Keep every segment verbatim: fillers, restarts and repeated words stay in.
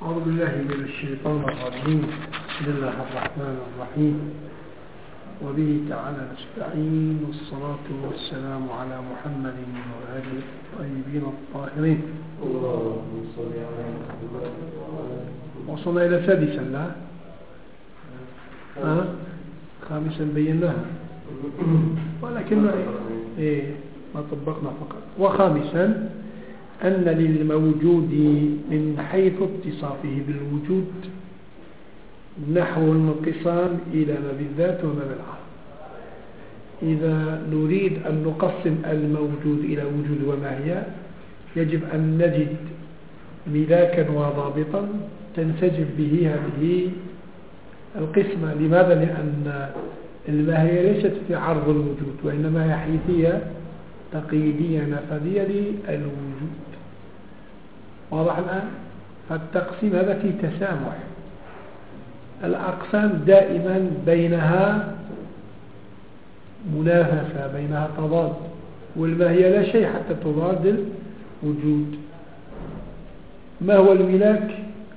أعوذ بالله من الشيطان الرجيم. بسم الله الرحمن الرحيم، وبه تعالى نستعين، والصلاة والسلام على محمد وآله الطيبين الطاهرين. وصلنا إلى سادسا، لا أه؟ خامسا بيناها، ولكن إيه ما طبقنا فقط. وخامسا أن للموجود من حيث اتصافه بالوجود نحو الانقسام إلى ما بالذات وما بالعرض. إذا نريد أن نقسم الموجود إلى وجود وماهية يجب أن نجد ملاكا وضابطا تنسجم به هذه القسمة. لماذا؟ لأن الماهية ليست في عرض الوجود، وإنما هي حيثية تقييدية نفذية للوجود. واضح الآن؟ فالتقسيم هذا في تسامح. الأقسام دائما بينها منافسة، بينها تضاد، والماهية لا شيء حتى تضاد الوجود. ما هو الملاك؟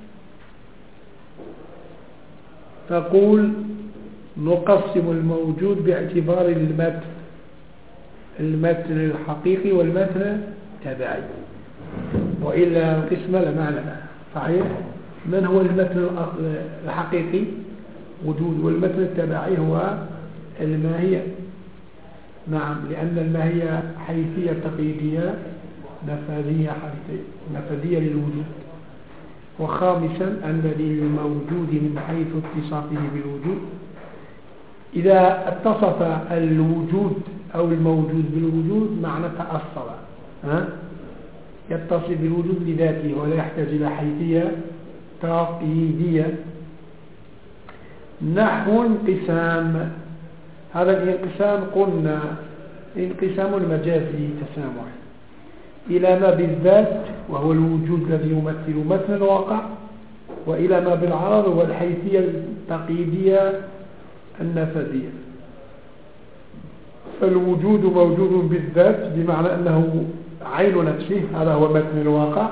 تقول نقسم الموجود باعتبار المتن المتن الحقيقي والمتن التبعي، وإلا القسمة لا معنى لها. صحيح؟ من هو المتن الحقيقي؟ وجود. والمتن التبعي هو الماهية. نعم، لأن الماهية حيثية تقييدية نفاذية نفاذية للوجود. وخامسا أن للموجود من حيث اتصافه بالوجود، إذا اتصف الوجود أو الموجود بالوجود معنى تأصل، ها؟ يتصل بالوجود لذاته ولا يحتاج إلى حيثية تقييدية. نحو انقسام. هذا الانقسام قلنا انقسام المجازي تسامح إلى ما بالذات وهو الوجود الذي يمثل متن الواقع، وإلى ما بالعرض وهو الحيثية التقييدية النفذية. فالوجود موجود بالذات بمعنى أنه عين نفسه، هذا هو متن الواقع.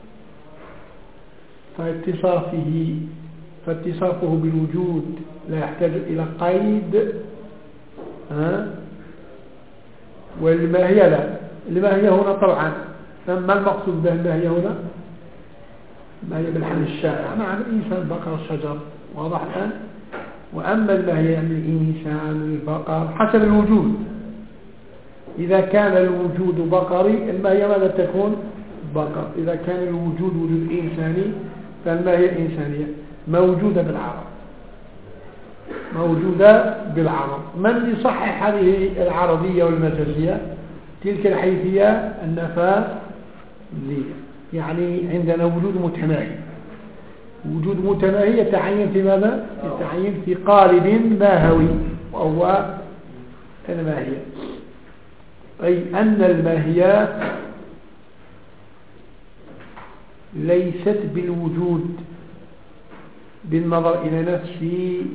فاتصافه فاتصافه بالوجود لا يحتاج إلى قيد، ها؟ والماهية لا. الماهية هنا طبعا ما المقصود به الماهية هنا؟ ما هي بالحل الشائع، معنى الإنسان، بقر، الشجر. واضح الآن؟ وأما الماهية يعني الإنسان، البقر، حسب الوجود. إذا كان الوجود بقري الماهية ماذا تكون؟ بقر. إذا كان الوجود وجود إنساني فالماهية إنسانية موجودة بالعرض موجودة بالعرض. من يصحح هذه العرضية والمجازية؟ تلك الحيثية النفاذية. يعني عندنا وجود متناهي. وجود متناهي يتعين في ماذا؟ يتعين في قالب ماهوي وهو الماهية. أي أن الماهية ليست بالوجود بالنظر إلى نفس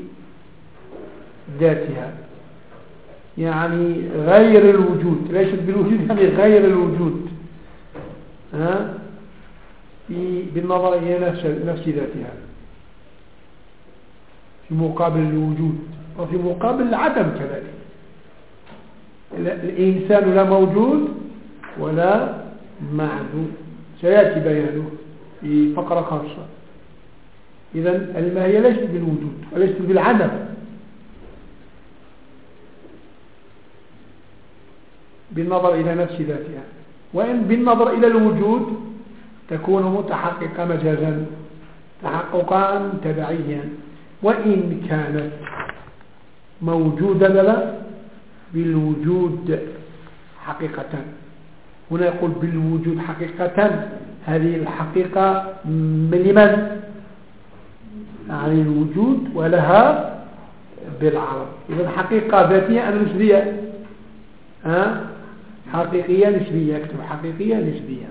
ذاتها، يعني غير الوجود. ليست بالوجود يعني غير الوجود، ها؟ بالنظر إلى نفس, نفس ذاتها في مقابل الوجود، وفي مقابل العدم كذلك. الإنسان لا موجود ولا معدوم، سيأتي بيانه في فقرة خاصة. إذن الماهية ليست بالوجود وليست بالعدم، بالنظر إلى نفس ذاتها. وإن بالنظر إلى الوجود تكون متحققة مجازا تحققا تبعيا. وإن كانت موجودة لا بالوجود حقيقة. هنا يقول بالوجود حقيقة. هذه الحقيقة من لمن؟ عن الوجود ولها بالعرض. إذن حقيقة ذاتية أم نسبية؟ ها؟ حقيقية نسبية. اكتب حقيقية نسبية.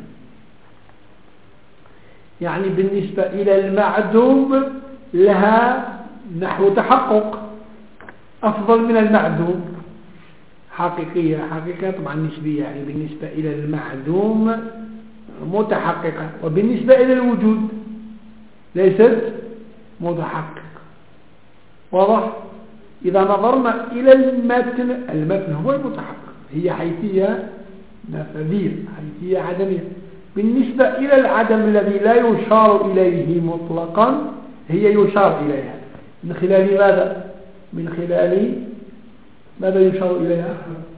يعني بالنسبة إلى المعدوم لها نحو تحقق أفضل من المعدوم. حقيقية حقيقة طبعا نسبية، يعني بالنسبة إلى المعدوم متحققة، وبالنسبة إلى الوجود ليست متحقق. واضح؟ إذا نظرنا إلى المتن، المتن هو المتحقق، هي حيثية نفذية، حيثية عدمية. بالنسبة إلى العدم الذي لا يشار إليه مطلقا، هي يشار إليها من خلال ماذا؟ من خلال ماذا يشار إليها؟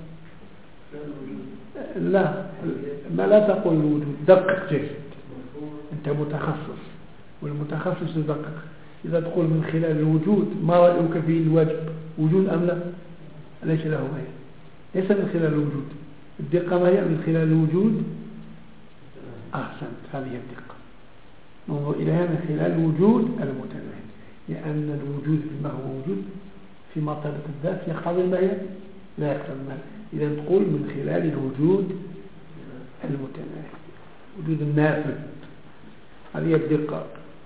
لا ما لا تقول الوجود، دقق جيد، أنت متخصص والمتخصص يدقق. إذا تقول من خلال الوجود، ما رأيك في الواجب؟ وجود أم لا؟ ليس له ماهية، ليس من خلال الوجود. الدقة ما هي؟ من خلال الوجود. أحسنت، هذه الدقة. ننظر إليها من خلال الوجود المتناهي، لأن الوجود ما هو وجود في مرتبة الذات يقتضي الماهية؟ لا يقتضي الماهية. إذا تقول من خلال الوجود المتناهي، وجود النافذ، هذه الدقة.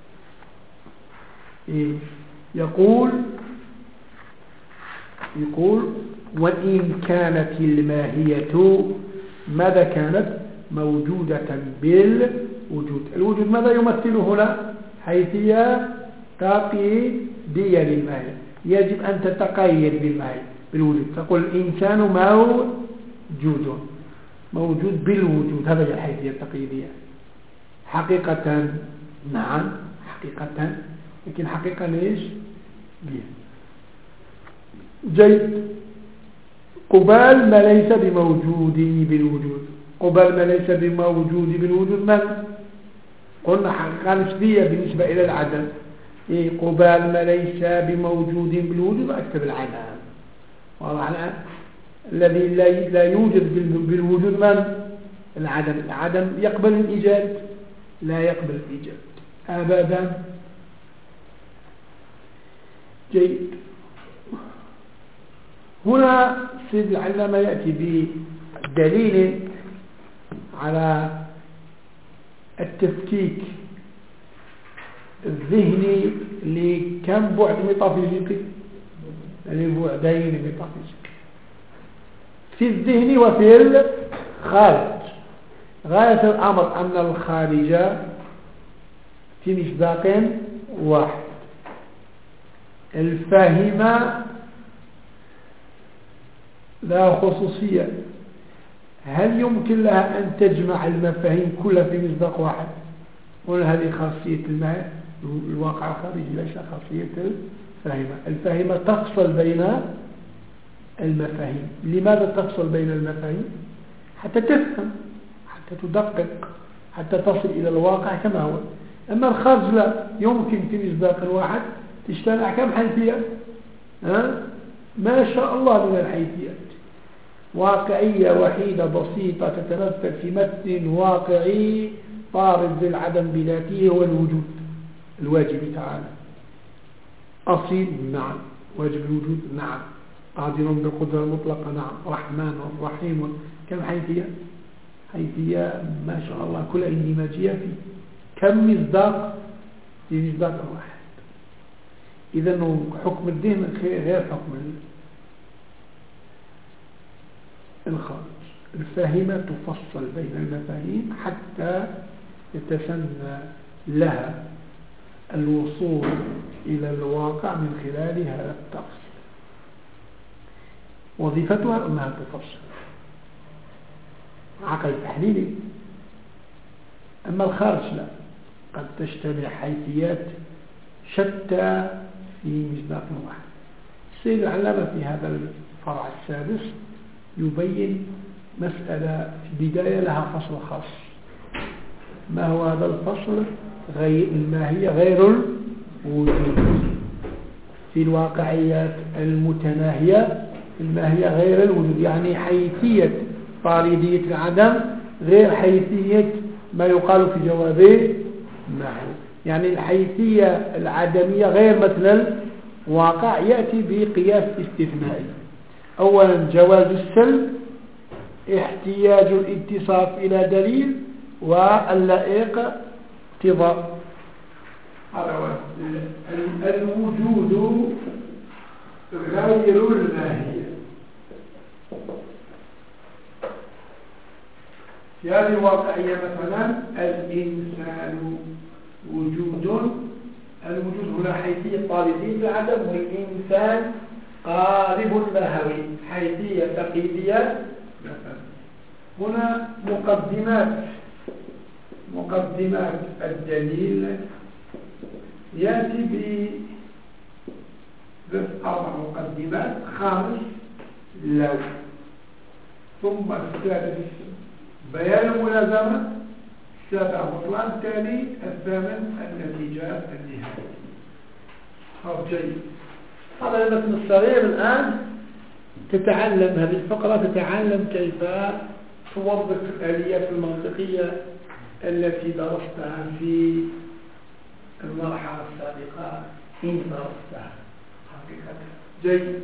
إيه؟ يقول يقول وإن كانت الماهية ماذا كانت؟ موجودة بالوجود. الوجود ماذا يمثل هنا؟ حيثية تقييدية للماهية، يجب أن تتقيد بالماهية بالوجود. تقول الإنسان موجود، موجود بالوجود، هذا هي الحيثية التقييدية. حقيقة نعم حقيقة، لكن حقيقة ليش؟ جيد. قبال ما ليس بموجود بالوجود، قبال ما ليس بموجود بالوجود من؟ قلنا حقيقة نسبية بالنسبة إلى العدم. إيه؟ قبال ما ليس بموجود بالوجود أكتب العدم. واضح؟ الذي لا يوجد بالوجود من؟ العدم. العدم يقبل الإيجاد؟ لا يقبل الإيجاد أبدا. جيد. هنا سيد العلامة يأتي بدليل على التفكيك الذهني لكم بعد ميتافيزيقي؟ لبعدين ميتافيزيقي في الذهن وفي الخارج. غاية الأمر أن الخارج في مصداق واحد. الفاهمة لها خصوصية، هل يمكن لها أن تجمع المفاهيم كلها في مصداق واحد؟ ولا هذه خاصية الواقع الخارجي، ليس خاصية الفاهمة. الفاهمة تفصل بين المفاهيم. لماذا تفصل بين المفاهيم؟ حتى تفهم، حتى تدقق، حتى تصل إلى الواقع كما هو. أما الخارج لا، يمكن في مصداق واحد تجتمع كم حيثية؟ ها؟ ما شاء الله من الحيثيات. واقعية وحيدة بسيطة تتمثل في متن واقعي طارد للعدم بذاته هو الوجود الواجب تعالى. أصيل نعم، واجب الوجود نعم، قادر بالقدرة المطلقة نعم، رحمن رحيم. كم حيثية؟ حيثية ما شاء الله كل اندماجية في كم مصداق؟ في مصداق واحد. إذا حكم الذهن غير حكم الخارج. الفاهمة تفصل بين المفاهيم حتى يتسنى لها الوصول إلى الواقع من خلال هذا التفصيل. وظيفتها أنها تفصل عقل تحليلي. أما الخارج لا، قد تجتمع حيثيات شتى في مصداق واحد. السيد العلامة في هذا الفرع السادس يبين مسألة في البداية لها فصل خاص. ما هو هذا الفصل؟ غير الماهية غير الوجود. في الواقعيات المتناهية الماهية غير الوجود، يعني حيثية طاردية العدم غير حيثية ما يقال في جوابه ما هو. يعني الحيثية العدمية غير مثل الواقع يأتي بقياس استثنائي. أولا جواز السلب، احتياج الاتصاف إلى دليل، واللائق اقتضاء. الوجود غير الماهية. في هذه الواقعية مثلا الإنسان وجود الوجود هنا حيثية طالبية العدم، والإنسان قالب ماهوي حيثية تقييدية. هنا مقدمات مقدمات الدليل يأتي بأربع مقدمات: خامس لو، ثم السادس بيان الملازمة، السابع بطلان التالي، الثامن النتيجات النهائية. طب جيد. هذا المتن الصغير الآن تتعلم هذه الفقرة، تتعلم كيف توظف الآليات المنطقية التي درستها في المرحلة السابقة إن درستها حقيقة. جيد.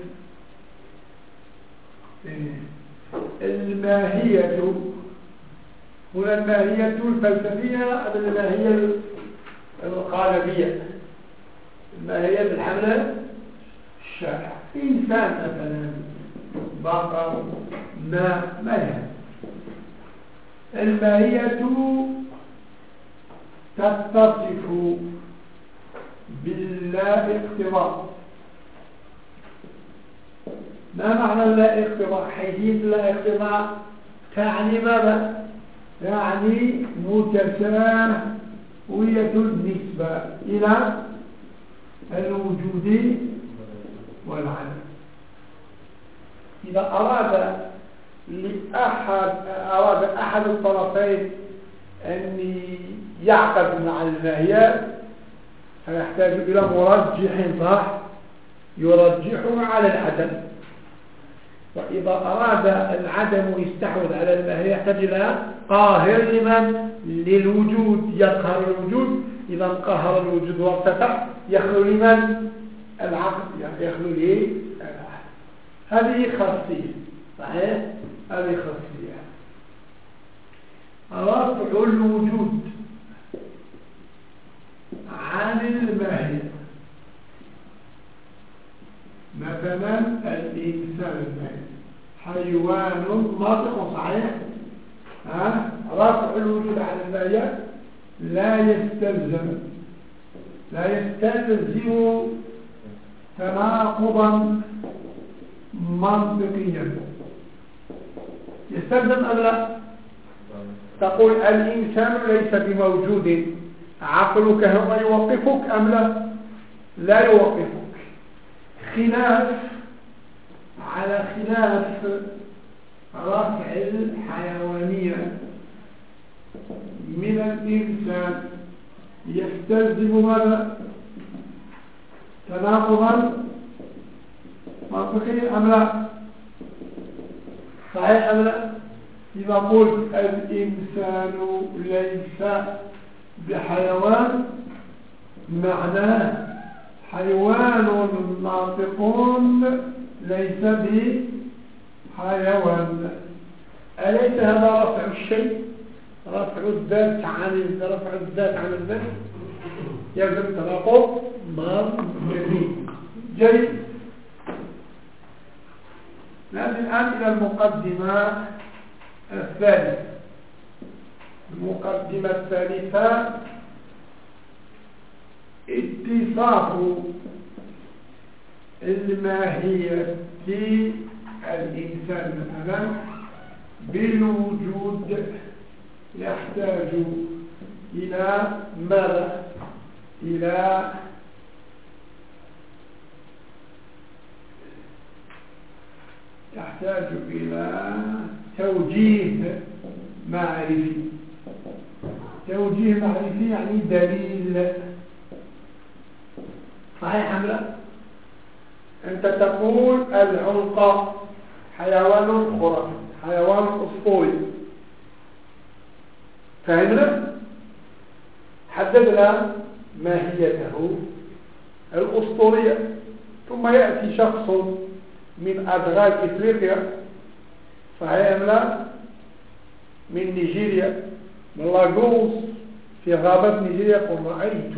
الماهية هنا الماهية الفلسفية أم الماهية القالبية؟ الماهية الحملة الشائعة، إنسان مثلا، بقر، ماء، ما يعني. الماهية تتصف باللا اقتضاء. ما معنى اللا اقتضاء؟ حيثية اللا اقتضاء تعني ماذا؟ يعني متساوية النسبة إلى الوجود والعدم. إذا أراد لأحد أراد أحد الطرفين أن يعقد مع الماهية فيحتاج إلى مرجح، صح؟ يرجحه على العدم. وإذا أراد العدم يستحوذ على الماهية يحتاج إلى قاهر لمن؟ للوجود، يقهر الوجود. إذا قهر الوجود وارتفع يخلو لمن؟ العقل، يخلو ليه؟ العقل. هذه خاصية، صحيح؟ هذه خاصية. رفع الوجود عن الماهية، مثلا الإنسان الماهي حيوان ناطق، صحيح؟ ها؟ رفع الوجود عن الماهية لا يستلزم لا يستلزم تناقضا منطقيا. يستلزم أم لا؟ تقول الإنسان ليس بموجود، عقلك هو يوقفك أم لا؟ لا يوقفك. خلاف على خلاف رفع الحيوانية من الإنسان يستلزم ماذا؟ تناقضا منطقيا أم لا؟ صحيح أم لا؟ إذا قلت الإنسان ليس بحيوان معناه حيوان ناطق ليس بحيوان. أليس هذا رفع الشيء؟ رفع الذات عن رفع الذات عن الذات يلزم تناقض منطقي. جيد. نأتي الآن إلى المقدمة الثالثة. المقدمة الثالثة اتصاف الماهية الإنسان مثلا بالوجود يحتاج إلى ماذا؟ إلى يحتاج إلى توجيه معرفي. توجيه معرفي يعني دليل، صحيح أم لا؟ أنت تقول العنقى حيوان خرافي، حيوان أسطوري، فهمنا؟ حددنا ماهيته الأسطورية. ثم يأتي شخص من أدغال إفريقيا، صحيح أم لا؟ من نيجيريا، من لاغوس في غابة نيجيريا، قل رأيت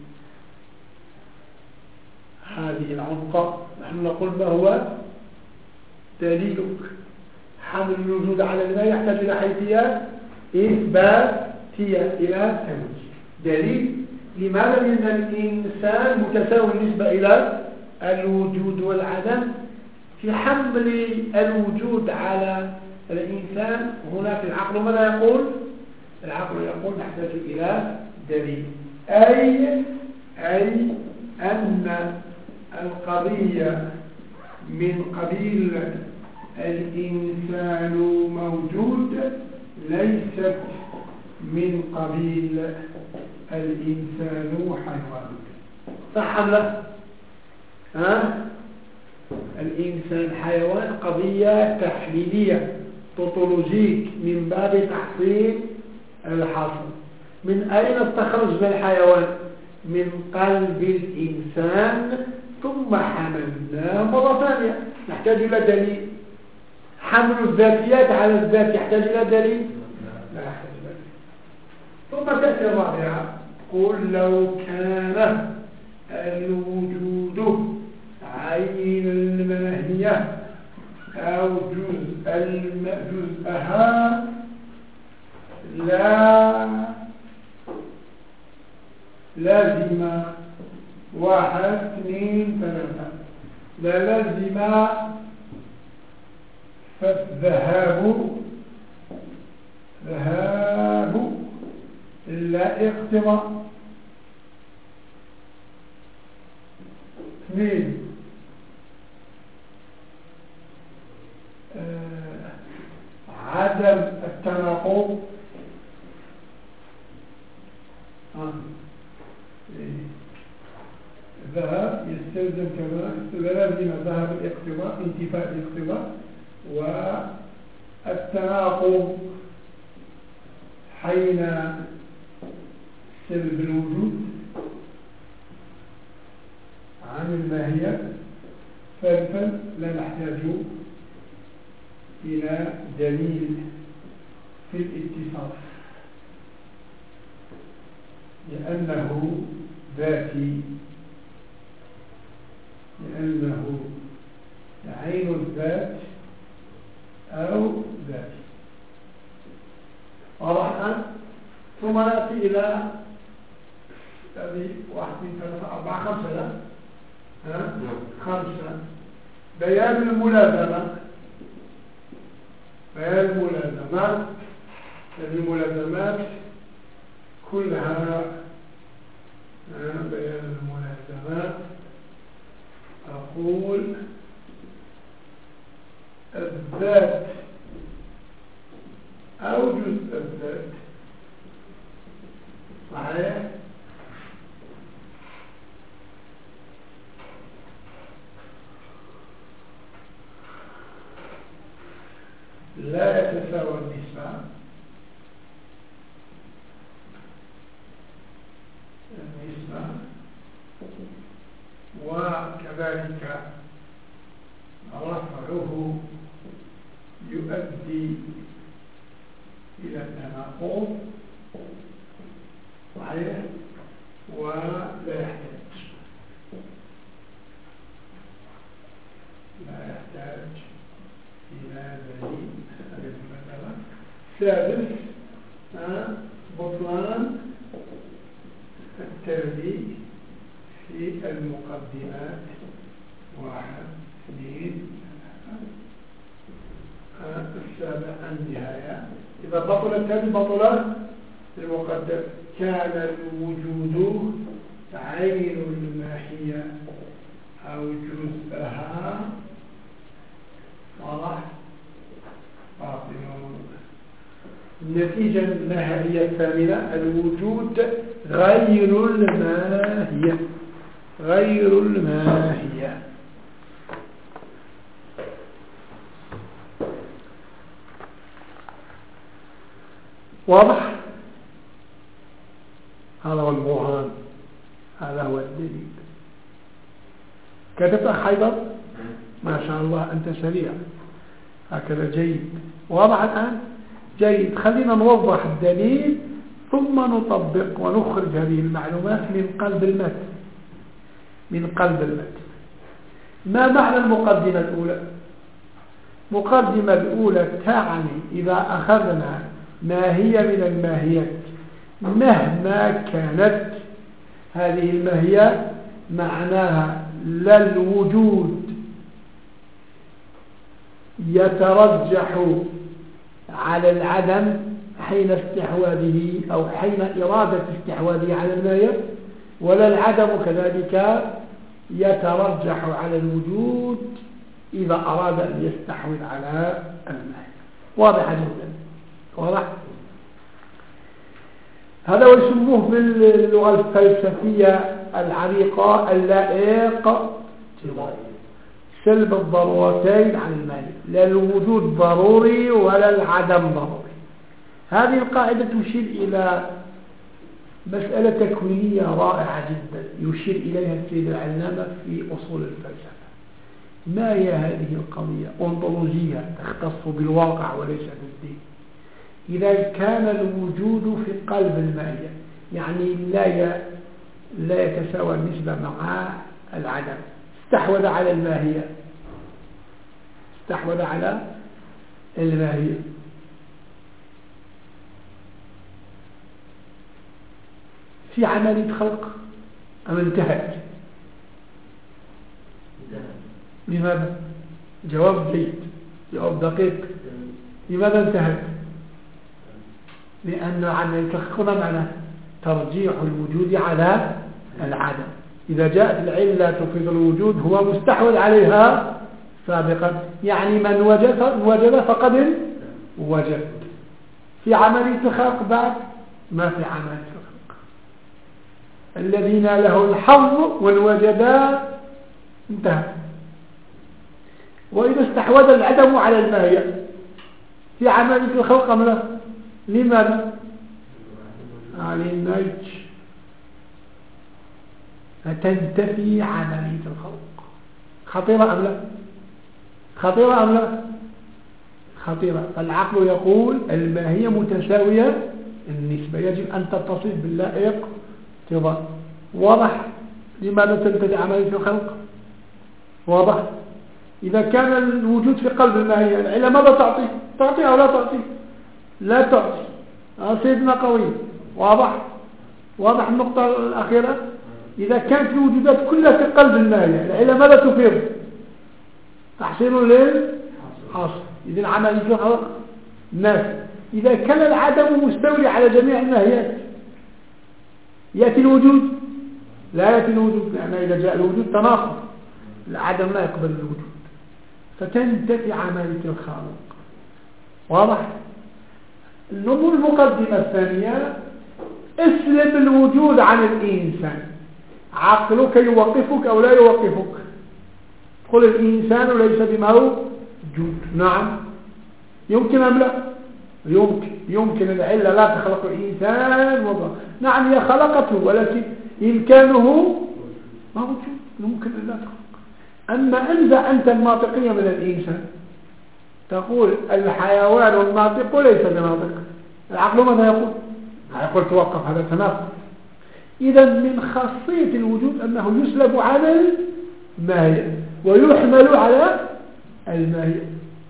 هذه العنقى. نحن نقول ما هو دليلك؟ حمل الوجود على الماء يحتاج إلى حيثيات إثباتية، إلى توجيه. دليل لماذا؟ لأن الإنسان متساوي بالنسبة إلى الوجود والعدم. في حمل الوجود على الإنسان هناك العقل ماذا يقول؟ العقل يقول نحتاج إلى دليل، أي أي أن القضية من قبيل الإنسان موجود ليست من قبيل الإنسان حيوان. صح أم لا؟ ها؟ الإنسان حيوان قضية تحليلية توتولوجيك من باب تحصيل الحاصل. من أين استخرجنا الحيوان؟ من قلب الإنسان ثم حملناه مرة ثانية. نحتاج إلى دليل. حمل الذاتيات على الذات يحتاج إلى دليل؟ لا يحتاج إلى دليل. ثم تأتي الرابعة، قل لو كان الوجود عين الماهية أو جزء جزءها لا لازم واحد اثنين ثلاثة لا لازم فالذهاب ذهاب لا اقتضاء. اثنين آه عدم التناقض. آه. ذهب يستلزم كمان لازم ذهب الاقتضاء انتفاء الاقتضاء والتناقض حين سلب الوجود عن الماهية. ثالثا لا نحتاج إلى دليل في الاتصاف لأنه ذاتي، لأنه عين الذات أو ذاتي. واضح؟ ثم نأتي إلى هذه واحد اثنين ثلاثة أربعة خمسة لا ها؟ خمسة بيان الملازمة. بيان الملازمات. الملازمات كلها بيان الملازمات. أقول الذات أو جزء الذات صحيح لا يتساوى النسبة. النسبة وكذلك رفعه يؤدي إلى التناقض صحيح ولا يحتاج لا يحتاج إلى دليل. سادس بطلان الترديد في المقدمات. واحد اثنين السابع النهاية. إذا بطل الترديد بطل المقدم. كان الوجود عين الماهية أو جزءها واضح باطل. النتيجة النهائية الثامنة الوجود غير الماهية. غير الماهية. واضح؟ هذا هو البرهان، هذا هو الدليل. كتبت حيدر؟ ما شاء الله أنت سريع هكذا جيد. واضح الآن؟ جيد. خلينا نوضح الدليل ثم نطبق ونخرج هذه المعلومات من قلب المتن. من قلب المتن. ما معنى المقدمة الأولى؟ المقدمة الأولى تعني إذا أخذنا ماهية من الماهيات مهما كانت هذه الماهية معناها لا الوجود يترجح على العدم حين استحواذه أو حين إرادة استحواذه على الماهية، ولا العدم كذلك يترجح على الوجود إذا أراد أن يستحوذ على الماهية. واضح جدا، واضح. هذا ويسموه باللغة الفلسفية العريقة اللائق سلب الضرورتين عن الماهية، لا الوجود ضروري ولا العدم ضروري. هذه القاعدة تشير إلى مسألة تكوينية رائعة جدا يشير إليها السيد العلامة في أصول الفلسفة. ما هي هذه القضية؟ أنطولوجية تختص بالواقع وليس بالدين. إذا كان الوجود في قلب الماهية يعني لا لا يتساوى النسبة مع العدم، استحوذ على الماهية استحوذ على الماهية في عملية خلق أم انتهت؟ لماذا؟ جواب جيد، جواب دقيق. لماذا انتهت؟ لأن عملية الخلق ما معناه؟ ترجيح الوجود على العدم. إذا جاءت العلة تفيد الوجود هو مستحوذ عليها سابقا، يعني من وجد وجد فقد وجد. في عملية الخلق بعد ما في عملية الخلق. الذين له الحظ والوجدا انتهى. وإذا استحوذ العدم على الماهية في عملية الخلق أم لا؟ لماذا؟ على النيج فتنتفي عملية الخلق. خطيرة أم لا؟ خطيرة أم لا؟ خطيرة. فالعقل يقول الماهية متساوية النسبة، يجب أن تتصل باللائق اقتضاء. واضح لماذا تنتفي عملية الخلق؟ واضح. إذا كان الوجود في قلب الماهية العلة ماذا تعطي؟ تعطي أو لا تعطي؟ لا تعطي. سيدنا قوي. واضح. واضح النقطة الأخيرة. إذا كانت الوجودات كلها في قلب الماهية العلة ماذا تفيد؟ تحصيل الليل حاصل. إذن عملية الخلق نافع. إذا كان العدم مستولي على جميع الماهيات يأتي الوجود؟ لا يأتي الوجود، لأن إذا جاء الوجود تناقض، العدم لا يقبل الوجود، فتنتفي عملية الخالق. واضح. النمو المقدمة الثانية اسلب الوجود عن الإنسان. عقلك يوقفك أو لا يوقفك؟ قل الإنسان ليس بموجود. نعم يمكن أم لا؟ يمكن. يمكن العلة لا تخلق الإنسان وضع. نعم هي خلقته ولكن إمكانه موجود، يمكن أن لا تخلق. أما أنزع أنت الناطقية من الإنسان تقول الحيوان الناطق ليس بناطق، العقل ماذا يقول؟ يقول توقف، هذا تناقض. إذا من خاصية الوجود أنه يسلب على الماهية ويحمل على الماهية.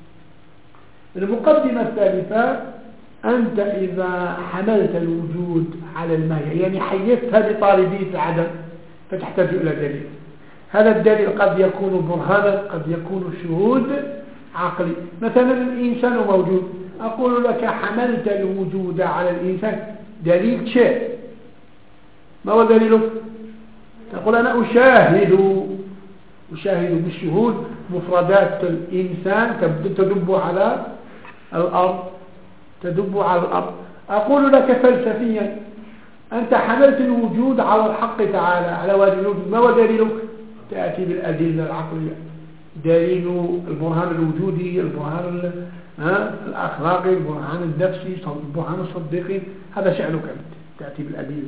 المقدمة الثالثة أنت إذا حملت الوجود على الماهية يعني حيثتها بطالبية العدم فتحتاج إلى دليل. هذا الدليل قد يكون برهانا، قد يكون شهود عقلي. مثلا الإنسان موجود، أقول لك حملت الوجود على الإنسان، دليل شيء. ما هو دليلك؟ تقول أنا أشاهد أشاهد بالشهود مفردات الإنسان تدب على الأرض تدب على الأرض. أقول لك فلسفيا أنت حملت الوجود على الحق تعالى على وجه الوجود، ما هو دليلك؟ تأتي بالأدلة العقلية، دليل البرهان الوجودي، البرهان الأخلاقي، البرهان النفسي، البرهان الصديقي، هذا شأنك أنت، تأتي بالأدلة.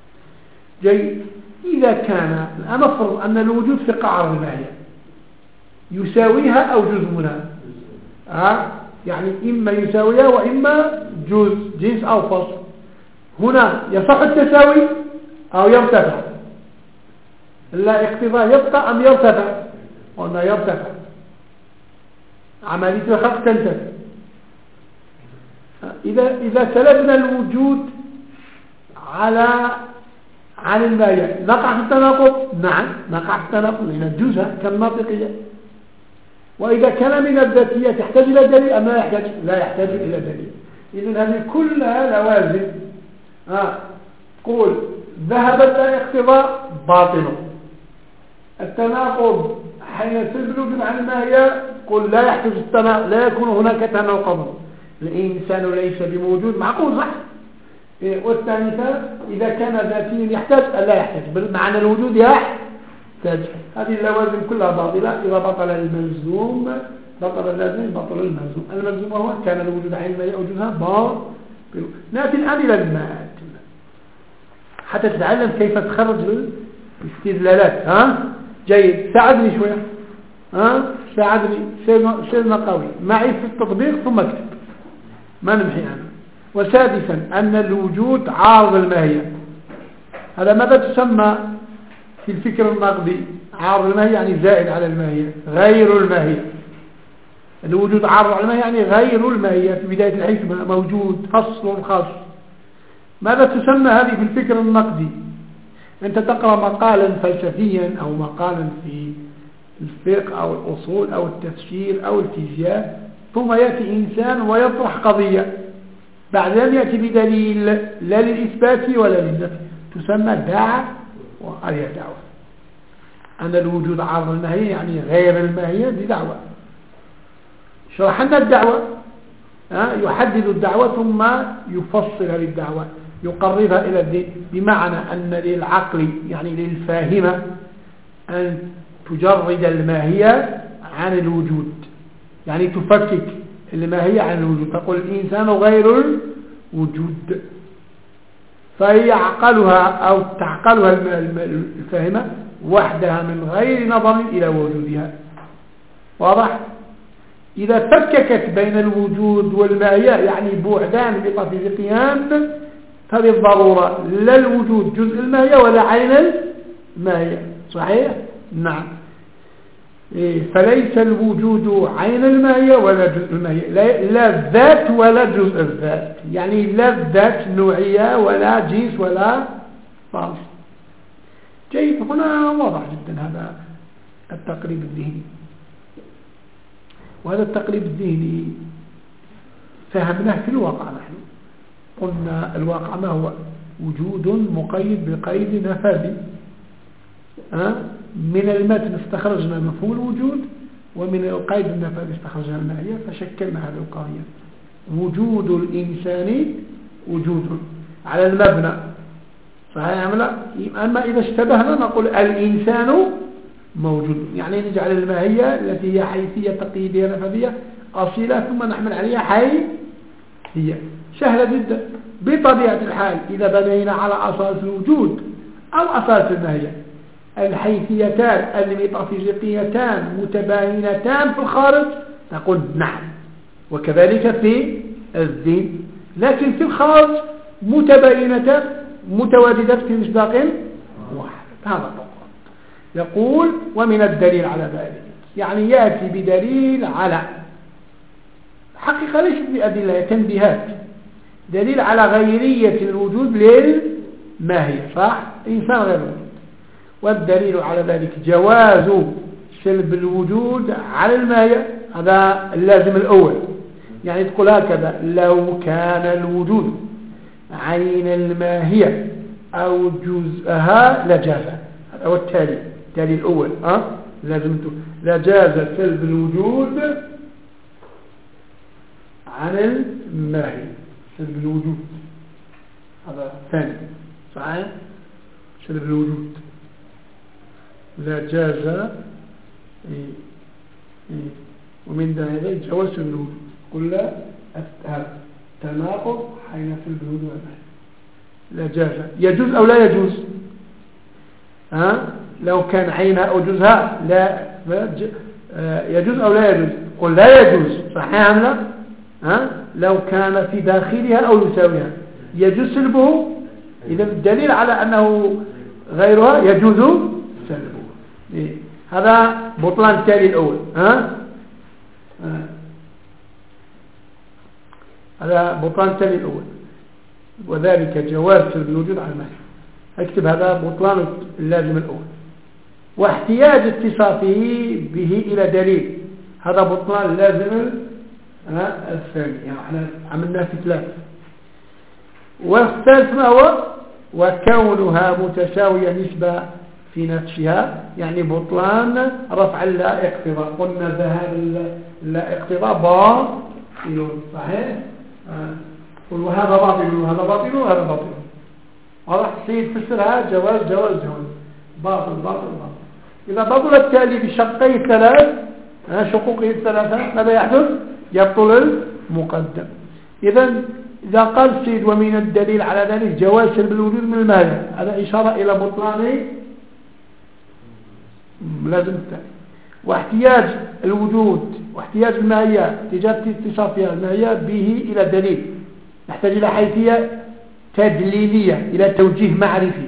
جيد. إذا كان الآن نفرض أن الوجود في قعر الماهية يساويها أو جزء منها، أه؟ يعني إما يساويها وإما جزء، جنس أو فصل. هنا يصح التساوي أو يرتفع؟ لا اقتضاء يبقى أم يرتفع؟ قلنا يرتفع. عملية الخلق تنتهي. إذا إذا سلبنا الوجود على عن الماهية نقع في التناقض؟ نعم نقع في التناقض لأن الجزء كالناطقية. وإذا كان من الذاتية يحتاج إلى دليل أم لا يحتاج؟ لا يحتاج إلى دليل. إذن هذه كلها لوازم. آه. قول ذهب الاقتضاء باطل. التناقض حين تبلغ عن الماهية قل لا يحدث التناقض، لا يكون هناك تناقض، الإنسان ليس بموجود، معقول صح؟ إيه؟ والثالثة إذا كان ذاتيا يحتاج لا يحتاج، معنى الوجود يحتاج. هذه اللوازم كلها باطلة. إذا بطل الملزوم بطل اللازم بطل الملزوم. الملزوم هو كان الوجود عين الماهية أوجودها باطل. نأتي الآن إلى المات حتى تتعلم كيف تخرج الاستدلالات. ها جيد، ساعدني شوية. ها ساعدني، سيرنا قوي معي في التطبيق ثم اكتب ما نمحي عنه. وسادسا أن الوجود عارض الماهية. هذا ماذا تسمى في الفكر النقدي؟ عارض الماهية يعني زائد على الماهية، غير الماهية. الوجود عارض على الماهية يعني غير الماهية. في بداية الحكمة موجود فصل خاص. ماذا تسمى هذه في الفكر النقدي؟ أنت تقرأ مقالا فلسفيا أو مقالا في الفقه أو الأصول أو التفسير أو الفيزياء، ثم يأتي إنسان ويطرح قضية، بعدين يأتي بدليل لا للإثبات ولا للنفي، تسمى دعوة. وهذه دعوة. أن الوجود عارض الماهية يعني غير الماهية، دي دعوة. شرحنا الدعوة، يحدد الدعوة ثم يفصل هذه الدعوة، يقربها إلى الدين، بمعنى أن للعقل يعني للفاهمة أن تجرد الماهية عن الوجود، يعني تفكك الماهية عن الوجود، تقول الإنسان غير الوجود، فهي عقلها أو تعقلها الفاهمة وحدها من غير نظر إلى وجودها. واضح؟ إذا فككت بين الوجود والماهية يعني بعدان ميتافيزيقيان، هذه الضرورة لا الوجود جزء الماهية ولا عين الماهية. صحيح؟ نعم. فليس الوجود عين الماهية ولا جزء الماهية، لا الذات ولا جزء الذات، يعني لا الذات نوعية ولا جنس ولا فاصل. جيد، هنا واضح جدا هذا التقريب الذهني. وهذا التقريب الذهني فهمناه في الواقع. نحن قلنا الواقع ما هو؟ وجود مقيد بقيد نفاذي. أه؟ من المتن استخرجنا مفهوم الوجود، ومن القيد النفاذي استخرجنا الماهية، فشكلنا هذه القضية. وجود الإنسان وجود على المبنى، صحيح أم لا؟ أما إذا اشتبهنا نقول الإنسان موجود، يعني نجعل الماهية التي هي حيثية تقييدية نفاذية أصيلة ثم نحمل عليها حيثية. سهلة جدا. بطبيعة الحال إذا بنينا على أساس الوجود أو أساس الماهية، الحيثيتان الميتافيزيقيتان متباينتان في الخارج، نقول نعم، وكذلك في الدين. لكن في الخارج متباينتان متواجدات في مصداق واحد. هذا فقط. يقول ومن الدليل على ذلك، يعني يأتي بدليل على حقيقة ليست بأدلة، تنبيهات، دليل على غيرية الوجود للماهية. صح؟ إنسان غير الوجود. والدليل على ذلك جواز سلب الوجود على الماهية. هذا اللازم الأول. يعني تقول هكذا: لو كان الوجود عين الماهية أو جزءها لجاز. هذا هو التالي، التالي الأول. أه؟ لازم لجاز سلب الوجود عن الماهية. سلب الوجود هذا ثاني. صحيح؟ سلب الوجود لا جاز. إيه إيه. ومن ذلك جواز سلب الوجود. قل لا التناقض حين سلب الوجود لا جاز. يجوز أو لا يجوز؟ ها؟ لو كان عينها أو جزها لا يجوز أو لا يجوز؟ قل لا يجوز. صحيح أم لا؟ ها؟ لو كان في داخلها أو يساويها يجوز سلبه. إذا الدليل على أنه غيرها يجوز سلبه. إيه؟ هذا بطلان التالي الأول. ها؟ ها؟ هذا بطلان التالي الأول، وذلك جواز سلب الوجود على الماهية. اكتب هذا بطلان اللازم الأول. واحتياج اتصافه به إلى دليل، هذا بطلان اللازم الثاني، يعني احنا عملناه في ثلاثة. والثالث ما هو؟ وكونها متساوية نسبة في نفسها، يعني بطلان رفع اللا اقتضاء. قلنا ذهاب اللا اقتضاء باطل، صحيح؟ آه. وهذا باطل وهذا باطل وهذا باطل. واضح؟ السيد فسرها جواز جواز جواز، باطل باطل باطل. إذا بطل التالي بشقي الثلاث، شقوقه الثلاثة، ماذا يحدث؟ يبطل المقدم. إذا إذا قال السيد ومن الدليل على ذلك جواز سلب الوجود من المانع، هذا إشارة إلى بطلان لازم الثاني. واحتياج الوجود واحتياج الماهية، احتياج اتصاف فيها الماهية به إلى دليل، نحتاج إلى حيثية تدليلية، إلى توجيه معرفي.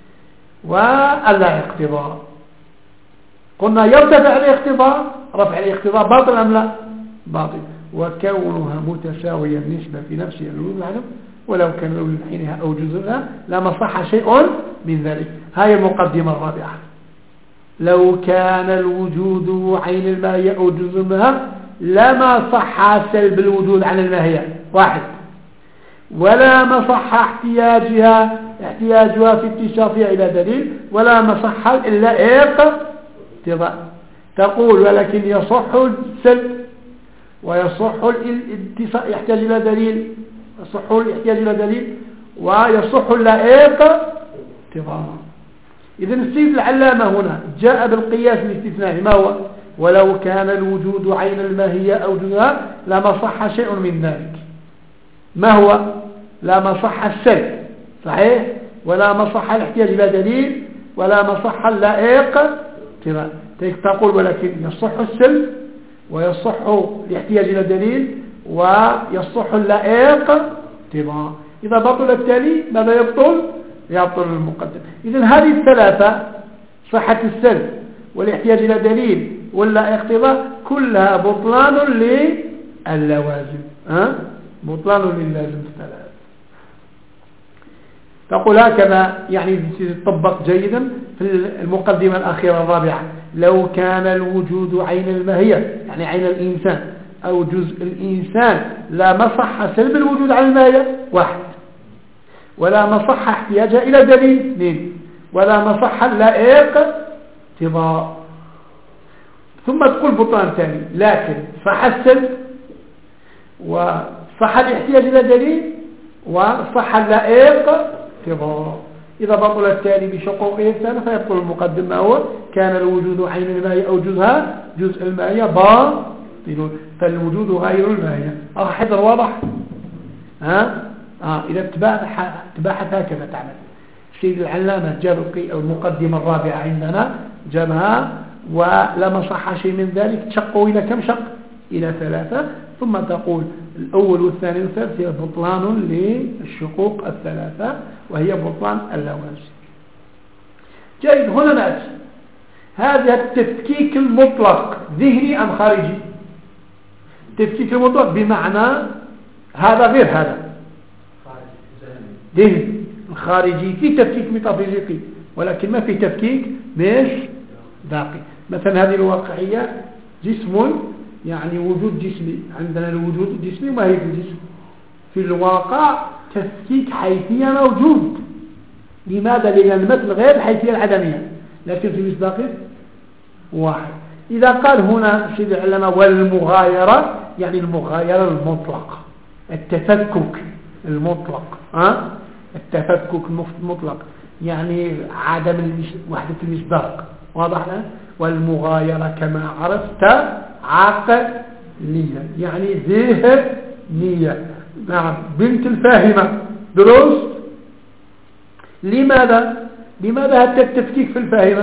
ولا اقتضاء، قلنا يرتفع الاقتضاء، رفع الاقتضاء باطل أم لا؟ باطل. وكونها متساوية بالنسبة في نفسها الوجود العدم، ولو كان الوجود حينها أو جزء لها لما صح شيء من ذلك. هاي المقدمة الرابعة. لو كان الوجود عين الماهية أو جزء منها لما صح سلب الوجود عن الماهية، واحد. ولا مصح احتياجها احتياجها في اتصافها إلى دليل، ولا مصح إلا اقتضاء. تقول ولكن يصح السلب ويصح الاتصال، يحتاج إلى دليل، يصح الاحتياج إلى دليل ويصح اللائق اقتضاء. إذا السيد العلامة هنا جاء بالقياس الاستثنائي، ما هو؟ ولو كان الوجود عين الماهية أو جزءها لما صح شيء من ذلك. ما هو؟ لا مصح السلب، صحيح؟ ولا مصح الاحتياج إلى دليل، ولا مصح اللائق اقتضاء. تقول ولكن يصح السلب ويصح الاحتياج إلى دليل ويصح اللائق اقتضاء. إذا بطل التالي ماذا يبطل؟ يبطل المقدم. إذن هذه الثلاثة، صحة السلب والاحتياج إلى دليل واللائق اقتضاء، كلها بطلان للوازم. ها؟ بطلان للازم الثلاث. تقول هكذا يعني تطبق جيدا في المقدمة الأخيرة الرابعة. لو كان الوجود عين الماهية، يعني عين الإنسان أو جزء الإنسان، لا مصح سلب الوجود عن الماهية، واحد. ولا مصح احتياجها إلى دليل، اثنين. ولا مصح اللائق اقتضاء. ثم تقول بطلان ثاني، لكن صح السلب وصح الاحتياج إلى دليل وصح اللائق اقتضاء. إذا بطل التالي بشقوقه الثاني فيبطل المقدم. ما هو؟ كان الوجود عين الماهية أو جزءها، جزء الماهية باطل، فالوجود غير الماهية. أه حذر واضح؟ ها؟ آه إذا تباحث هكذا تعمل. السيد العلامة جاب المقدمة الرابعة عندنا، جابها ولما صح شيء من ذلك تشقوا إلى كم شق؟ إلى ثلاثة. ثم تقول الأول والثاني والثالث هي بطلان للشقوق الثلاثة، وهي بطلان اللوازم. جيد. هنا نأتي هذا التفكيك المطلق ذهني أم خارجي؟ التفكيك المطلق بمعنى هذا غير هذا، ذهني. الخارجي في تفكيك ميتافيزيقي ولكن ما في تفكيك مش دقيق. مثلا هذه الواقعية جسم، يعني وجود جسمي، عندنا الوجود الجسمي وما هي في الجسم. في الواقع تفكيك حيثية موجود. لماذا؟ لأن المثل غير الحيثية العدمية، لكن في المصداقية واحد. إذا قال هنا سيد العلماء والمغايرة، يعني المغايرة المطلقة، التفكك المطلق. ها؟ التفكك المطلق يعني عدم وحدة المصداق، واضح الآن؟ والمغايرة كما عرفت عقلية، يعني ذهنية. نعم، بنت الفاهمة دروس. لماذا؟ لماذا هذا التفكيك في الفاهمة؟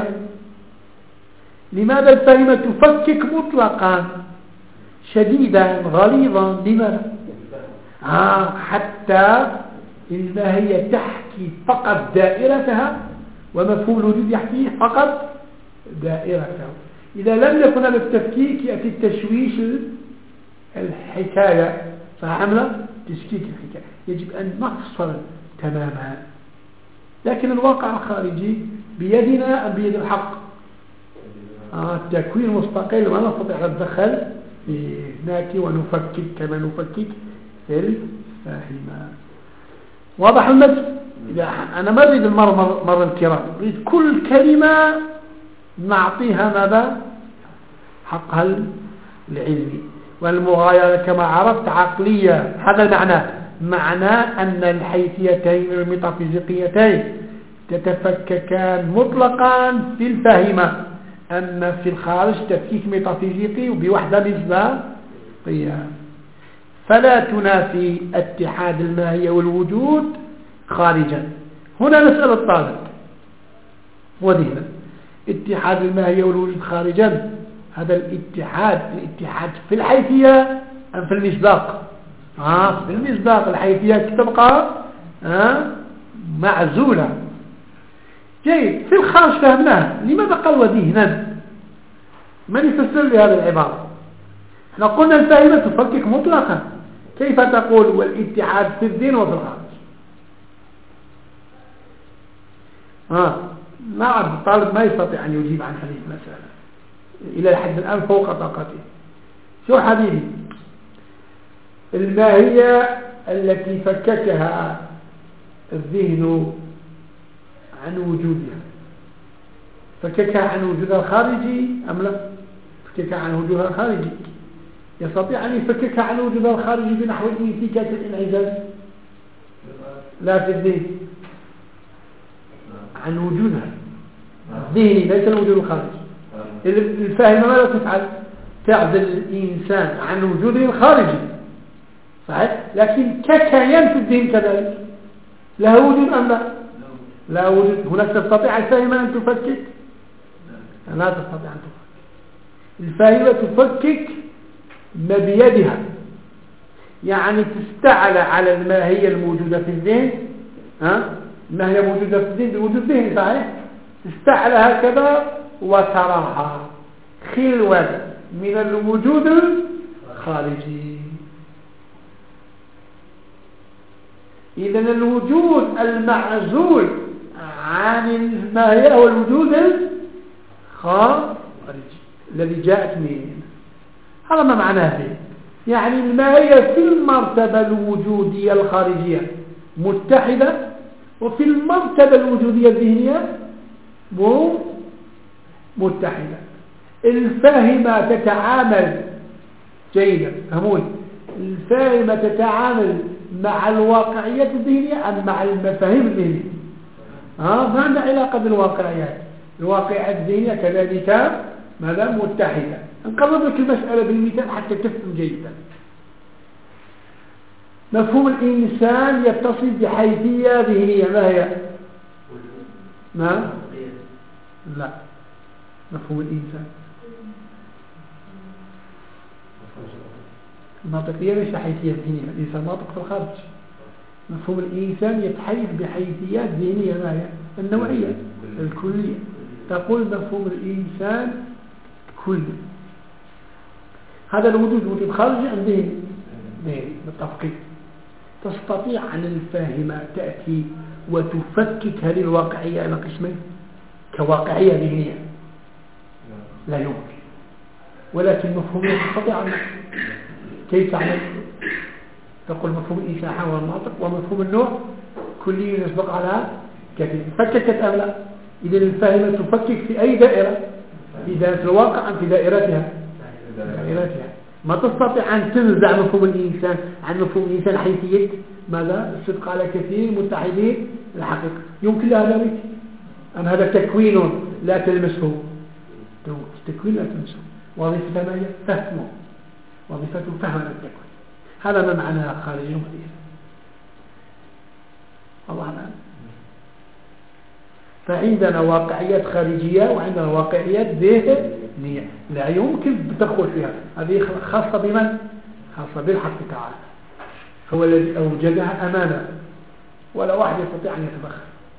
لماذا الفاهمة تفكك مطلقا شديدا غليظا؟ لماذا؟ آه حتى إنها هي تحكي فقط دائرتها، ومفهوم الوجود يحكي فقط دائرته. إذا لم يكن هذا التفكيك يأتي التشويش الحكاية، صح أم لا؟ تشكيك الحكاية. يجب أن نفصل تماما. لكن الواقع الخارجي بيدنا أم بيد الحق؟ آه التكوين مستقل ما نستطيع نتدخل هناك ونفكك كما نفكك في الفاهمة. واضح المجد؟ أنا ما أريد المرة مرة الكرام، أريد كل كلمة نعطيها ماذا؟ حقها العلمي. والمغايرة كما عرفت عقلية، هذا المعنى، معنى أن الحيثيتين الميتافيزيقيتين تتفككان مطلقا في الفاهمة، أما في الخارج تفكيك ميتافيزيقي وبوحدة مصداقية، فلا تنافي اتحاد الماهية والوجود خارجا. هنا نسأل الطالب وذهنا، اتحاد الماهية والوجود خارجا، هذا الاتحاد الاتحاد في الحيثية أم في المصداق؟ آه في المصداق. الحيثية تبقى آه معزولة. جيد. في الخارج فهمناها. لماذا قال وذهنا؟ من يفسر لي هذه العبارة؟ احنا قلنا الفاهمة تفكك مطلقا، كيف تقول والاتحاد في الذهن وفي الخارج؟ آه نعم الطالب ما يستطيع أن يجيب عن هذه المسألة إلى الحد الآن فوق طاقته. شو حبيبي؟ الماهية التي فككها الذهن عن وجودها، فككها عن وجودها الخارجي أم لا؟ فككها عن وجودها الخارجي. يستطيع أن يفككها عن وجودها الخارجي بنحو الانفكاك الانعزاز؟ لا في الذهن، عن وجودها الذهني ليس الوجود الخارجي. الفاهمة ماذا تفعل؟ تعزل الإنسان عن وجوده الخارجي، صحيح؟ لكن ككيان في الذهن كذلك له وجود أم لا؟ لا وجود. هناك تستطيع الفاهمة أن تفكك؟ لا تستطيع أن تفكك. الفاهمة تفكك ما بيدها، يعني تستعلى على الماهية الموجودة في الذهن. ها؟ الماهية موجودة في الذهن بوجود ذهني، صحيح؟ تستعلى هكذا وتراها خلوا من الوجود الخارجي. إذن الوجود المعزول عن الماهية هو الوجود الخارجي الذي جاءت منه. هذا ما معناه فيه، يعني الماهية في المرتبة الوجودية الخارجية متحدة، وفي المرتبة الوجودية الذهنية متحدة. الفاهمة تتعامل جيدا، فهمون، الفاهمة تتعامل مع الواقعية الذهنية أم مع المفاهيم الذهنية؟ ها ما عندها علاقة بالواقعيات. الواقعيات الذهنية كذلك ماذا متحدة. نقرب لك المسألة بالمثال حتى تفهم جيدا. مفهوم الإنسان يتصل بحيثية ذهنية، ما هي؟ ما؟ لا. مفهوم الإنسان المنطقية ليس حيثية ذهنية، الإنسان ناطق في الخارج. مفهوم الإنسان يتحيز بحيثيات ذهنية، ما هي؟ النوعية الكلية. تقول مفهوم الإنسان كلي. هذا الوجود وجود خارجي أم ذهني؟ ذهني بالتفقيد. تستطيع أن الفاهمة تأتي وتفكك هذه الواقعية إلى قسمين كواقعية ذهنية؟ لا يمكن. ولكن مفهومية تستطيع أن كيف تعمل؟ تقول مفهوم الإنسان هو المنطق، ومفهوم النوع كلي يسبق على كثير. فككت أم لا؟ إذا الفاهمة تفكك في أي دائرة؟ في دائرة الواقع أم في دائرتها؟ دائرتها. ما تستطيع أن تنزع مفهوم الإنسان عن مفهوم الإنسان حيثية ماذا؟ الصدق على كثير متحدين الحقيقة. يمكن لها ذلك؟ أم هذا تكوين لا تلمسه؟ تكوين لا تلمسه. وظيفة ما هي؟ فهمه. وظيفته فهم التكوين. هذا ما معناها خارجي ومدير. الله أعلم. فعندنا واقعيات خارجية وعندنا واقعيات ذهنية لا يمكن التدخل فيها. هذه خاصة بمن؟ خاصة بالحق تعالى، هو الذي أوجدها أمامنا ولا واحد يستطيع أن يتدخل.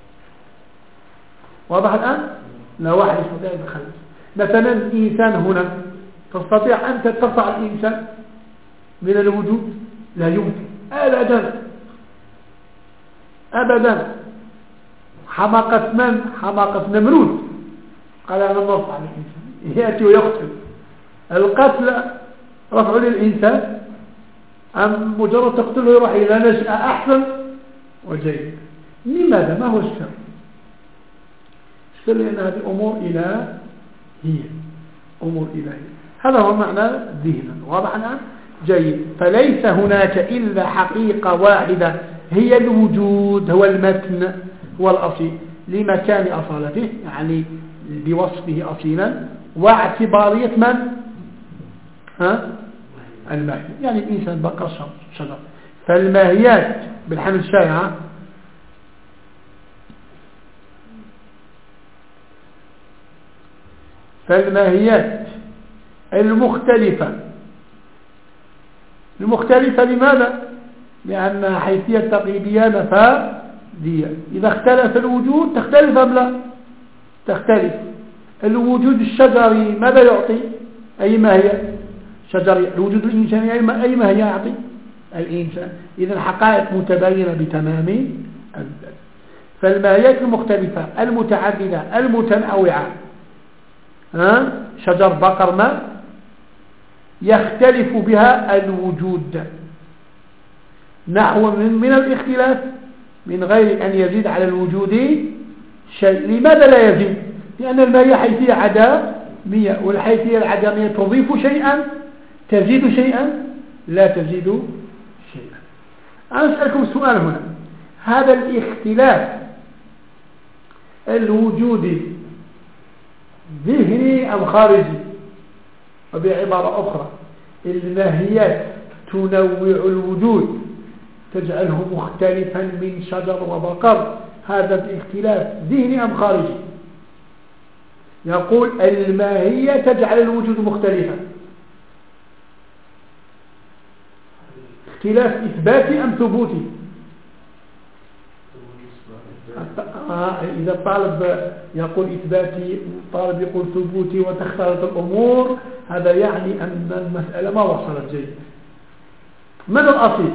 واضح الآن؟ لا واحد يستطيع أن يتدخل. مثلا الإنسان هنا، تستطيع أن ترفع الإنسان من الوجود؟ لا يمكن أبدا أبدا. حماقة من؟ حماقة نمرود، قال أنا نص على الإنسان يأتي ويقتل. القتل رفع للإنسان أم مجرد تقتله يروح إلى نشأ أحسن وجيد؟ لماذا؟ ما هو السر؟ السر لأن هذه أمور إلهية، أمور إلهية. هذا هو معنى ذهنا. واضح الآن؟ جيد. فليس هناك إلا حقيقة واحدة هي الوجود، هو المتن، هو الأصيل لمكان أصالته، يعني بوصفه أصيلا، واعتبارية من؟ ها؟ الماهية، يعني الإنسان بقى شجر. فالماهيات بالحمل الشائعة فالماهيات المختلفة المختلفة لماذا؟ لأنها حيثية تقريبية نفاذية. إذا اختلف الوجود تختلف أم لا؟ تختلف. الوجود الشجري ماذا يعطي؟ أي ماهية شجري؟ الوجود الإنساني أي ماهية يعطي؟ الإنسان. إذا حقائق متباينة بتمام. فالماهيات المختلفة المتعددة المتنوعة، ها؟ شجر بقر ما يختلف بها الوجود نحو من, من الاختلاف من غير أن يزيد على الوجود شيء. لماذا لا يزيد؟ لأن الماهية حيثية عدمية، والحيثية العدمية تضيف شيئا تزيد شيئا لا تزيد شيئا. أنا أسألكم سؤال هنا، هذا الاختلاف الوجودي ذهني أم خارجي؟ وبعبارة أخرى، الماهيات تنوع الوجود تجعله مختلفا من شجر وبقر، هذا الاختلاف ذهني أم خارجي؟ يقول الماهية تجعل الوجود مختلفا، اختلاف إثباتي أم ثبوتي؟ إذا الطالب يقول إثباتي والطالب يقول ثبوتي وتختلط الأمور، هذا يعني أن المسألة ما وصلت جيد. من الأصيل؟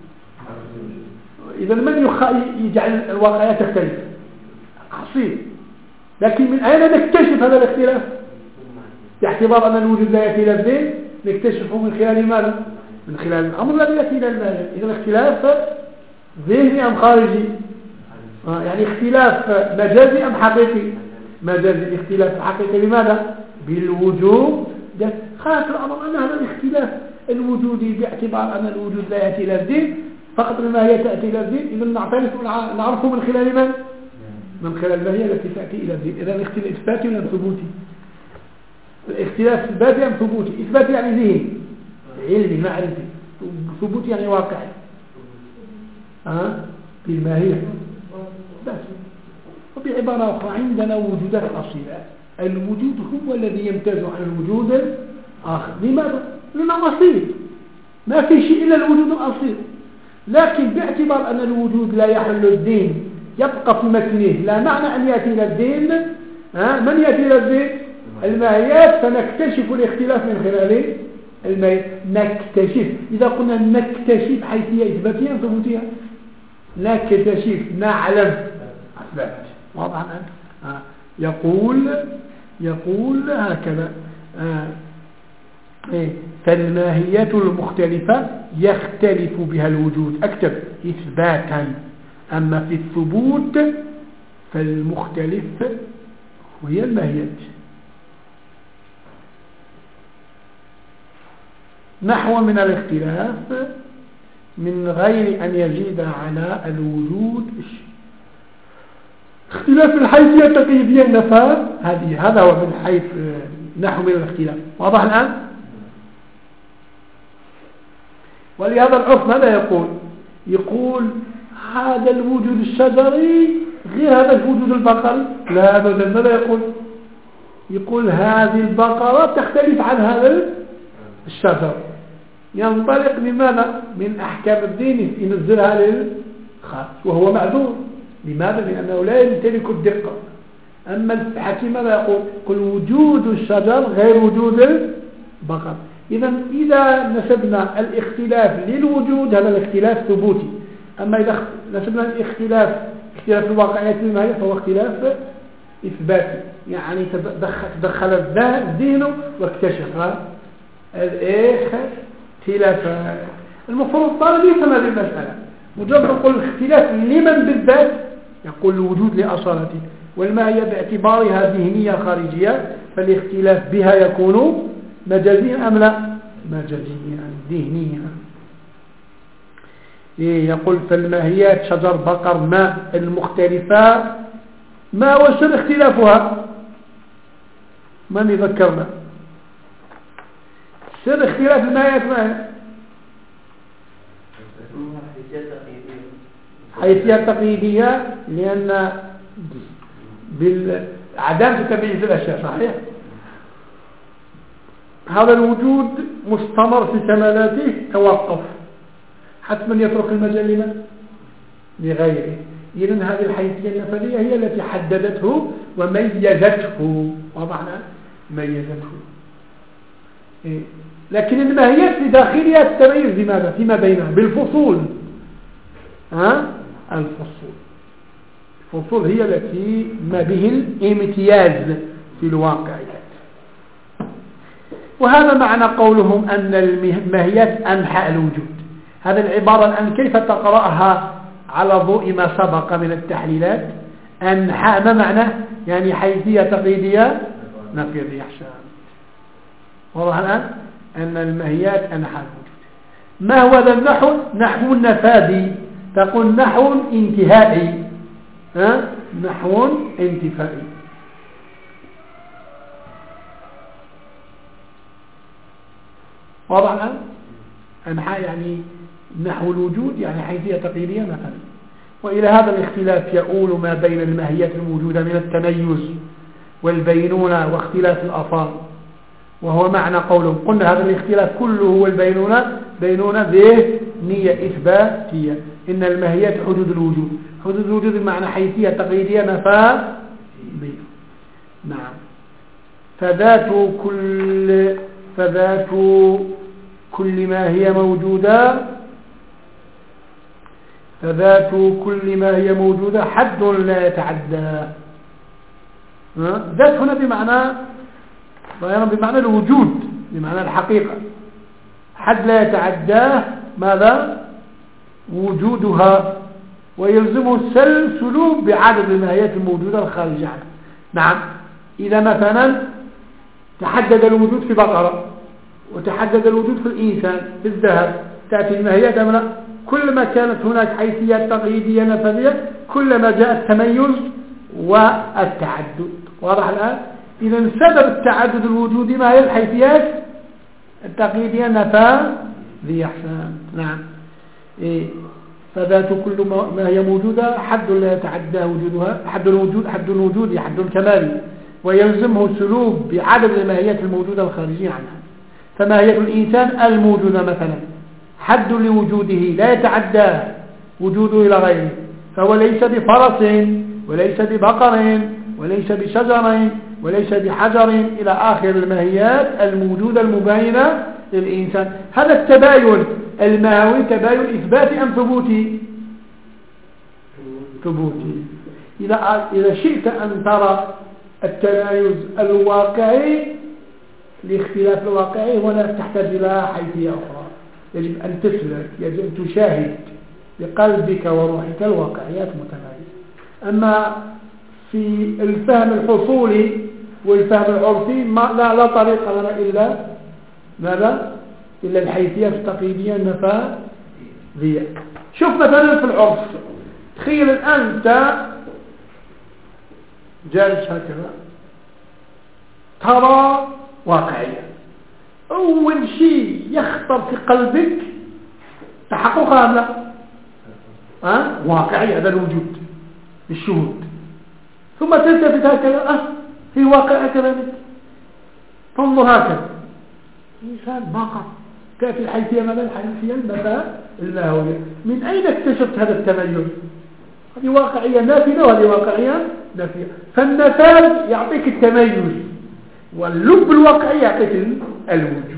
إذا من يجعل الواقعية تختلف؟ أصيل. لكن من أين نكتشف هذا الاختلاف؟ باعتبار أن الوجود لا يأتي إلى الذهن، نكتشفه من خلال ماذا؟ من خلال الأمر الذي يأتي إلى الماهية. إذا الاختلاف ذهني أم خارجي؟ آه يعني اختلاف مجازي أم حقيقي؟ مجازي. الاختلاف الحقيقي لماذا؟ بالوجود. خلاص الأمر أن هذا الاختلاف الوجودي باعتبار أن الوجود لا يأتي إلى الذهن فقط الماهية تأتي إلى الذهن، إذا نعترف نعرفه من خلال من؟ من خلال الماهية التي تأتي إلى الذهن. إذا الاختلاف إثباتي ولا ثبوتي؟ الاختلاف إثباتي أم ثبوتي؟ إثباتي يعني ذهني علمي معرفي، ثبوتي يعني واقعي. أه؟ في الماهية بس. وبعبارة أخرى عندنا وجودات أصيلة، الوجود هو الذي يمتاز عن الوجود الآخر. لماذا؟ لأنه أصيل، ما في شيء إلا الوجود الأصيل. لكن باعتبار أن الوجود لا يحل الدين يبقى في متنه، لا معنى أن يأتي إلى الدين. ها؟ من يأتي إلى الدين؟ الماهيات. فنكتشف الاختلاف من خلال الماهيات. نكتشف، إذا قلنا نكتشف حيثية إثباتية أم ثبوتية؟ نكتشف، نعلم أثبات. واضح الآن؟ آه. يقول يقول هكذا آه. إيه؟ فالماهيات المختلفة يختلف بها الوجود، أكتب إثباتا. أما في الثبوت فالمختلف هي الماهيات. نحو من الاختلاف من غير أن يزيد على الوجود شيء. اختلاف الحيثية التقييدية النفاذ، هذه هذا هو من حيث نحو من الاختلاف. واضح الآن؟ ولهذا العرف ماذا يقول؟ يقول هذا الوجود الشجري غير هذا الوجود البقري. لا أبدا. ماذا يقول؟ يقول هذه البقرة تختلف عن هذا الشجر. ينطلق لماذا؟ من أحكام الدين ينزلها للخاص وهو معذور. لماذا؟ لأنه لا يمتلك الدقة. أما الحكيم ماذا يقول؟ يقول وجود الشجر غير وجود البقر. إذا إذا نسبنا الاختلاف للوجود هذا الاختلاف ثبوتي. أما إذا نسبنا الاختلاف اختلاف الواقعية الماهية فهو اختلاف إثباتي، يعني تدخل الذهن واكتشف اختلافات. المفروض الطالب يفهم هذه المسألة، مجرد نقول اختلاف لمن بالذات يقول الوجود لأصالته، والماهية باعتبارها ذهنية خارجية فالاختلاف بها يكون مجازيا أم لا؟ مجازيا ذهنيا. يقول فالماهيات شجر بقر ماء المختلفة ما وسر اختلافها؟ من يذكرنا سر اختلاف الماهيات؟ ما هي؟ حيثية تقييدية، لأن بالعدم تتميز الأشياء، صحيح؟ هذا الوجود مستمر في كمالاته توقف، حتما يترك المجال لمن؟ لغيره. إذن هذه الحيثية النفذية هي التي حددته وميزته، وضعنا ميزته. إيه؟ لكن الماهيات في داخلها التميز لماذا؟ فيما بينها بالفصول. ها؟ الفصول الفصول هي التي ما به الامتياز في الواقعيات. وهذا معنى قولهم أن الماهيات أنحاء الوجود. هذه العبارة الآن كيف تقرأها على ضوء ما سبق من التحليلات؟ أنحاء ما معنى؟ يعني حيثية تقييدية نفيذية. أحسن. واضح الآن أن الماهيات أنحاء الوجود. ما هو ذا النحو؟ نحو النفاذي. تقول نحو انتهائي، ها؟ نحو انتفائي. واضح الآن؟ أنحاء يعني نحو الوجود، يعني حيثية تقييدية مثلا. وإلى هذا الاختلاف يؤول ما بين الماهيات الموجودة من التميز والبينونة واختلاف الأصال، وهو معنى قولهم. قلنا هذا الاختلاف كله هو البينونة، بينونة ذهنية إثباتية. إن الماهيات حدود الوجود، حدود الوجود بمعنى حيثية تقييدية نفاذية. نعم. فذات كل فذات كل ما هي موجودة فذات كل ما هي موجودة حد لا يتعدى. ذات هنا بمعنى بمعنى الوجود، بمعنى الحقيقة. حد لا يتعداه ماذا؟ وجودها، ويلزمه السلوك بعدد الماهيات الموجودة الخارجة عنه. نعم. إذا مثلا تحدد الوجود في بقرة وتحدد الوجود في الإنسان في الذهب، تأتي الماهيات أم لا؟ كل ما كانت هناك حيثيات تقييدية نفذية كلما جاء التميز والتعدد. واضح الآن؟ إذا سبب التعدد الوجودي ما هي الحيثيات التقييدية نفاذية. أحسن. نعم. إيه؟ فذات كل ما هي موجودة حد لا يتعدى وجودها، حد الوجود حد الوجود حد الكمال، ويلزمه سلوك بعدد الماهيات الموجودة الخارجية عنها. فماهية الإنسان الموجودة مثلا حد لوجوده لا يتعدى وجوده إلى غيره، فهو ليس بفرس وليس ببقر وليس بشجر وليس بحجر إلى آخر الماهيات الموجودة المباينة للإنسان. هذا التباين الماهوي تباين إثباتي أم ثبوتي؟ ثبوتي. إذا إذا شئت أن ترى التمايز الواقعي لاختلاف الواقعي هنا تحتاج إلى حيثية أخرى. يجب أن تسلك، يجب أن تشاهد بقلبك وروحك الواقعيات متمايزة. أما في الفهم الحصولي والفهم العرفي ما لا, لا طريق لنا إلا ماذا؟ إلا الحيثيات التقييدية النفاذية. شوف مثلا في العرف، تخيل الآن أنت جالس هكذا ترى واقعية، أول شيء يخطر في قلبك تحققها لا أه؟ واقعية، هذا الوجود بالشهود. ثم تلتفت هكذا، أه في واقع كذلك، تنظر هكذا إنسان باقر، تأتي الحيثية ماذا؟ الحيثية الماذا؟ اللاهوية. من أين اكتشفت هذا التميز؟ هذه واقعية نافذة وهذه واقعية نافية. فالنفاذ يعطيك التميز، واللب الواقعي يعطيك الوجود.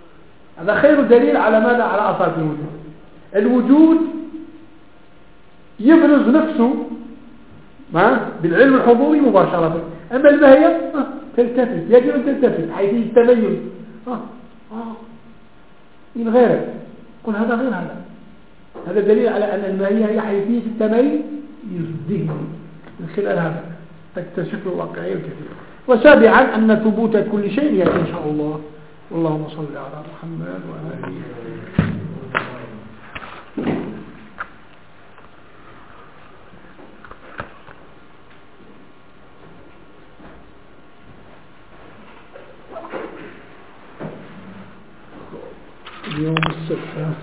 هذا خير دليل على ماذا؟ على أصالة الوجود. الوجود يبرز نفسه ما بالعلم الحضوري مباشرة. أما الماهية تلتفت، يجب أن تلتفت حيث التميز آه آه من غيره. قل هذا غير هذا. هذا دليل على أن الماهية هي حيثية التميز الذهني. من خلال هذا تكتشف الواقعية الكثيرة. وسابعا أن ثبوت كل شيء يأتي إن شاء الله. اللهم صل على محمد وآله. اليوم السبت